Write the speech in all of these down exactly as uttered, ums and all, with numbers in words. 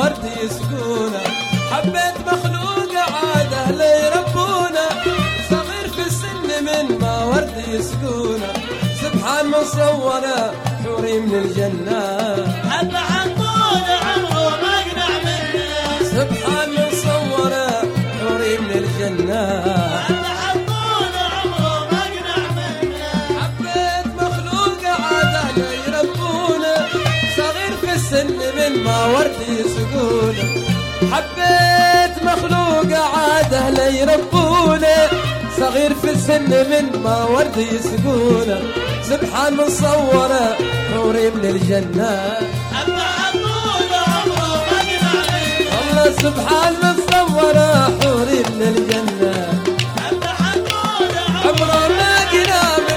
ورد يسقونه. حبيت مخلوق عاد اهله يربونه، صغير في السن من ما ورد يسقونه. سبحان من صوره حوري من الجنه، حب حطول عمره ما قنع منه. سبحان من صوره حوري من الجنه. حب حطول عمره ما قنع منه. حبيت مخلوق عاد اهله يربونه، صغير في السن من ما ورد يسقونه. حبيت مخلوق عاد اهله يربونه، صغير في السن من ما ورد يسقونه. سبحان من صوره حوري من الجنه، حب حطول عمره ما قنع منه. والله سبحان من صوره حوري من الجنه. حب حطول عمره ما قنا منه.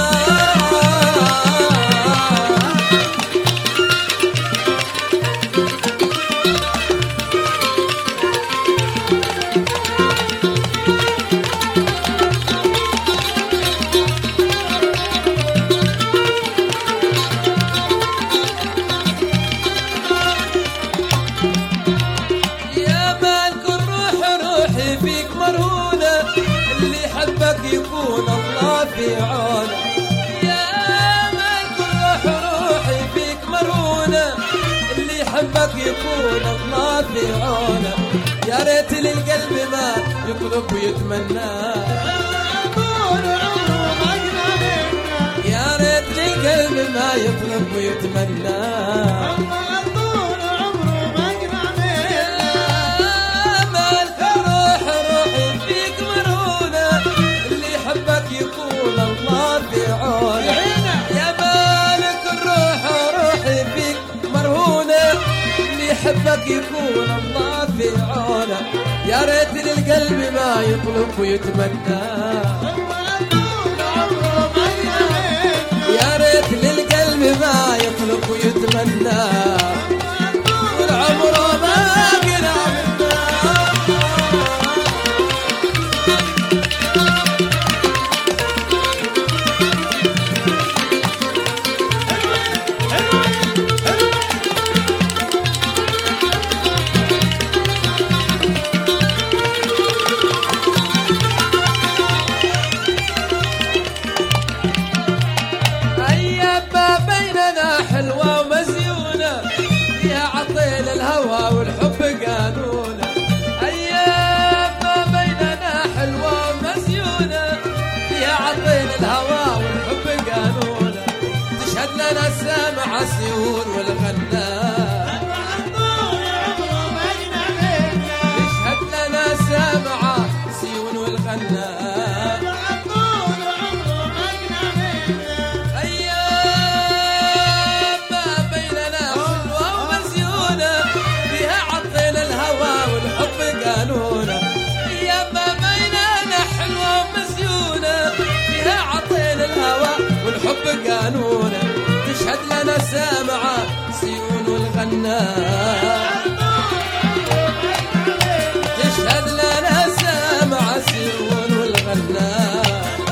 يكون الله في عونه، يا مالك الروح روحي فيك مرهونه. اللي يحبك يكون الله في عونه، يا ريت للقلب ما يطلب ويتمنى. يا ريت للقلب ما يطلب ويتمنى. يكون الله في عونه، يا مالك الروح روحي فيك مرهونه. اللي يحبك يكون الله في عونه، يا ريت للقلب ما يطلب ويتمنى. يا ريت للقلب ما يطلب ويتمنى، والعمر ما قنع منه. حلوة ومزيونة فيها عطيل الهوى والحب قانونة. أيام ما بيننا حلوة ومزيونة فيها عطيل الهوى والحب قانونة. تشهد لنا السامع السيول والغناء، تشهد لنا السامع السيول والغناء. أيام ما بيننا حلوة ومزيونة فيها عطيل الهوى والحب قانونة. تشهد لنا السامعة سيون والغناء، تشهد لنا السامعة سيون والغناء.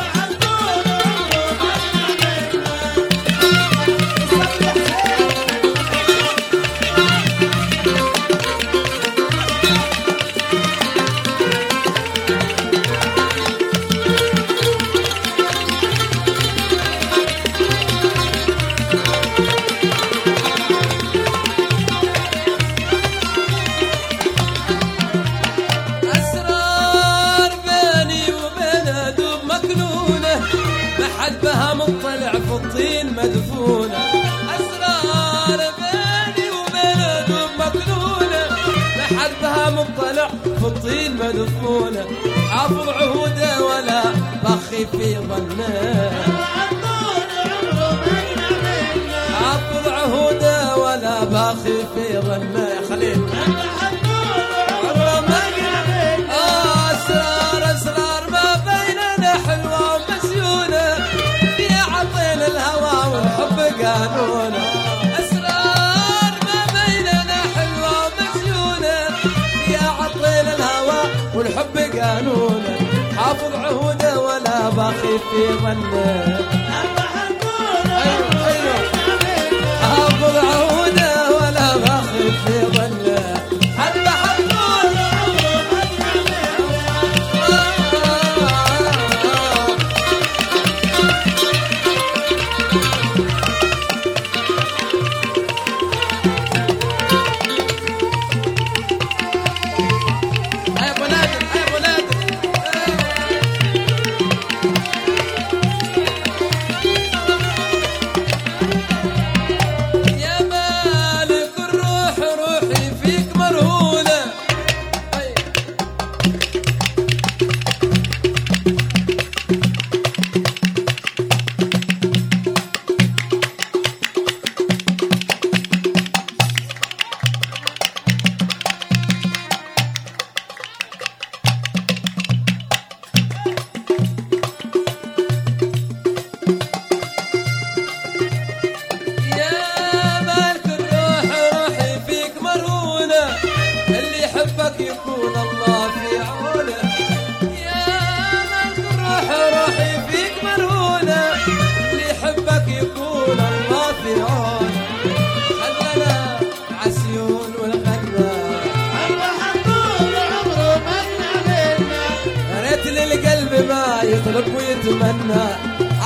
بها مطلع في الطين مدفونة، أسرار بيني وبين دوب مكنونة. لحد بها مطلع في الطين مدفونة، حافظ عهوده ولا بخي في ظنه. حافظ عهوده ولا بخي في ظنه. يا خليل أسرار أسرار ما بيننا حلوة ومزيونة فيها عطيل الهوى والحب قانونة. أسرار ما بيننا حلوة ومزيونة فيها عطيل الهوى والحب قانونة. حافظ عهوده ولا باخي في ظنه. أيوه أيوه حافظ عهوده ولا باخي في ظنه.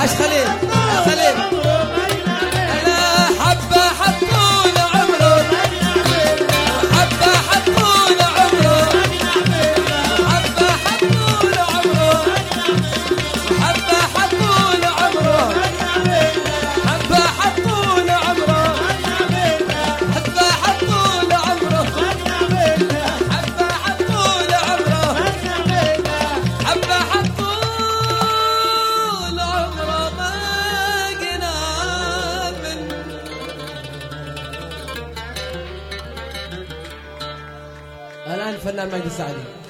عاش خليل يا خليل انا حبه حطول عمره حبه حطول عمره حبه حطول عمره حبه حطول عمره حبه حطول عمره حبه حطول عمره حبه حطول عمره حبه حطول عمره ما قنا من الآن الفنان مجدي السعدي.